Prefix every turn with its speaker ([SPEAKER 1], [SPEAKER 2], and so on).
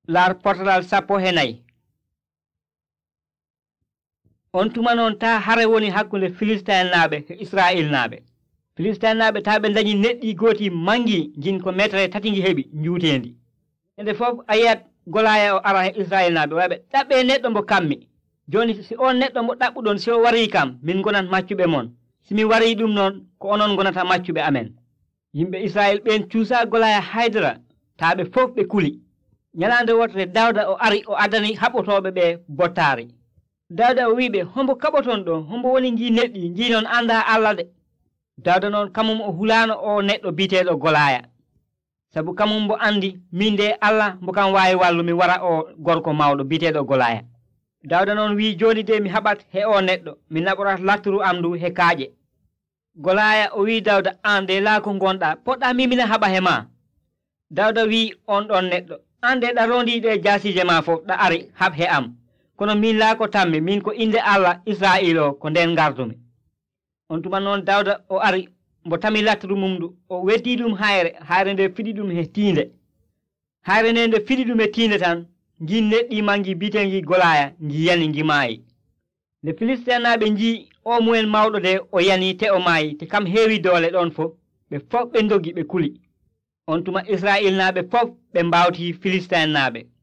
[SPEAKER 1] lar portalal 14. On tuma noon ta hare woni hakkunde Filistin naaɓe e Israel naaɓe. Filistin naaɓe ta ɓe dañi neɗɗi gooti mangi jin ko metre 3 heɓi juutendi. Ende fof a yiyat Golaya o ara e Israel naaɓe waɓe ɗaɓɓe neɗɗo mbo kammi. Joni si on neɗɗo mo ɗaɓɓuɗon si o wari kam min gonat maccuɓe mon. Simi wari ɗum noon ko onon gonata maccuɓe amen. Yimɓe Israel ɓen cuusa Golaya haydara taɓe fof ɓe kuli. Ñalande wotere Dawda o ari o adani haɓotoɓe ɓe bottari. Dawda o wiɓe hombo kaɓoton ɗo hombo woni gi neɗɗi gi noon anda Allah de. Dawda noon kamum o hulano o neɗɗo biteɗo Golaya. Sabu kamum mbo andi min de Allah mbo kam wawi wallu mi wara o gorko mawɗo biteɗo Golaya. Dawda noon wi joni de mi haɓat he o neɗɗo mi naɓorat latturu am ndu he kaaƴe. Golaya o wi Dawda an de laa ko gonɗa poɗɗa mimina haɓa he ma. Dawda wi on ɗon neɗɗo an de ɗa rondiɗe jasije ma fof ɗa ari haɓ he am. Kono min laa ko tammi min ko inde Allah Israil o ko nden gardumi. On tuma noon Dawda o ari mbo tami latturu mum ndu o weddi ɗum hayre nde fiɗi ɗum he tiinde. Hayre nde nde fiɗi ɗum he tiinde tan ngi neɗɗi mangi bitengi Golaya ngi yani ngi maayi. Nde Filistinaɓe nji o mumen mawɗo de o yani te o maayi te kam heewi doole ɗon fof ɓe fof ɓe dogi ɓe kuli. On tuma Israil naɓe fof ɓe mbawti Filistin naɓe.